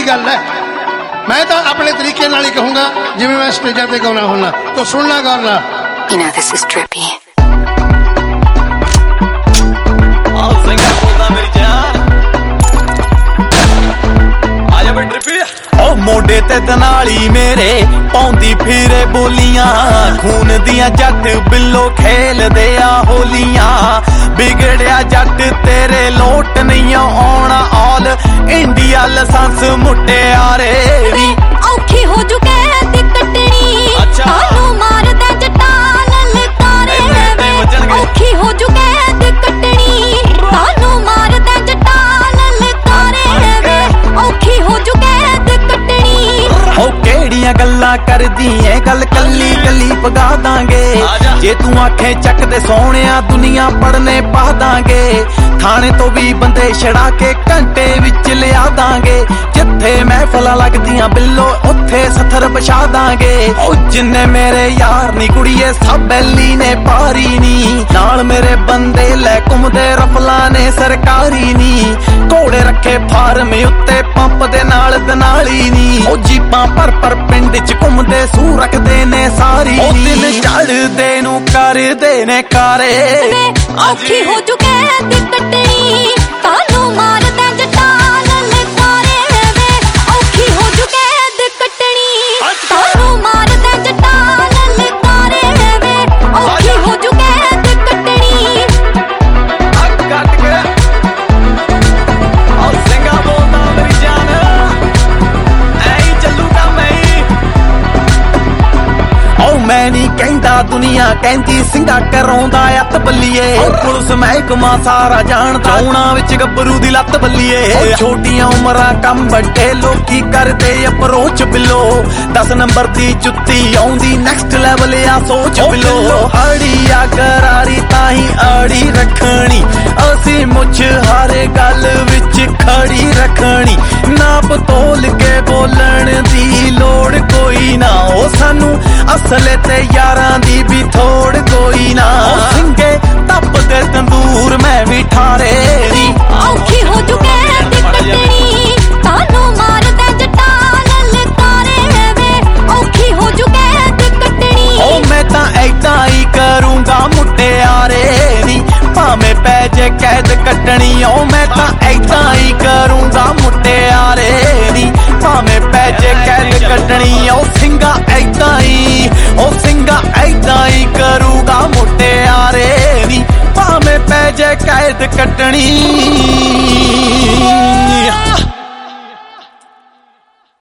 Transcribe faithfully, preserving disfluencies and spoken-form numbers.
गल है। मैं तो अपने तरीके नाल ही कहूँगा जिवें मैं स्टेजां ते गाउणा हुन्ना। तो सुनना गौर नाल। You know this is trippy. मोडे ते दनाली मेरे पौंदी फिरे बोलियां खून दियां जट बिल्लो खेल दे आ होलियां बिगड़िया जट तेरे लोट नहीं आना ऑल इंडिया लसांस मुट्टे आरे औखी हो चुके कटनी तानू मार दे जटा ललकारे औखी हो चुके कटनी तानू मार दे जटा ललकारे औखी हो चुके केड़ियां गल्लां करदी ऐ गल कल्ली कल्ली पगा दांगे जे तू आखे चक दे सोहणिया दुनिया पढ़ने पा दांगे थाने तो भी बंदे छड़ा के घंटे विच लिया दांगे जिथे महफिलां लगदियां बिल्लो उत्थे सथर बछा दांगे ओ जिन्ने मेरे यार नी कुड़िए सब बैली ने पारी नी नाल मेरे बंदे लै घुमदे रफलां ने सरकारी नी घोड़े रखे फार्म उत्ते पंप दे नाल दनाली नी ओ जीपां पर पर पिंड च घुमदे सू रखदे ने सारी ओ दिन चढ़दे नू करदे ने कारे औखी हो चुके कटनी तानू मारदे जटा ललकारे वे औखी हो चुके कटनी तानू मारदे जटा ललकारे वे औखी हो चुके कटनी कट के और सिंगा बोलदा मेरी जान मैं नी कहंदा दुनिया कहंदी सिंगा कराउंदा अत बल्लीए पुलिस महकमा सारा जानदा चौणा विच गब्बरू दी लत बल्लीए छोटियां उमरां कम बड़े लोकी करदे अप्रोच बिलो दस नंबर दी जुत्ती आउंदी नेक्स्ट लेवल आ सोच बिलो अड़िया करारी ताही अड़ी रखनी असी मुझ हर गल विच खड़ी रखनी नाप तोल के बोलण दी लोड़ कोई ना ओ सानू असले ते यारां दी भी थोड़ कोई ना सिंगे तप दे तंदूर मैं भी ठारे दी औखी हो चुके कटनी तानू मार दे जटा ललकारे वे औखी हो चुके कटनी ओ मैं तां ऐदा ही करूंगा मुट्टे आरे दी भावें पै जे कैद कटनी ओ मैं तां ऐदा ही करूंगा मुट्टे आरे दी भावें पै जे कैद कटनी ओ सिंगा ऐदा ही ओ सिंगा ऐदा ही करूगा मुट्टे आरे नी भावें पै जे कैद कटनी।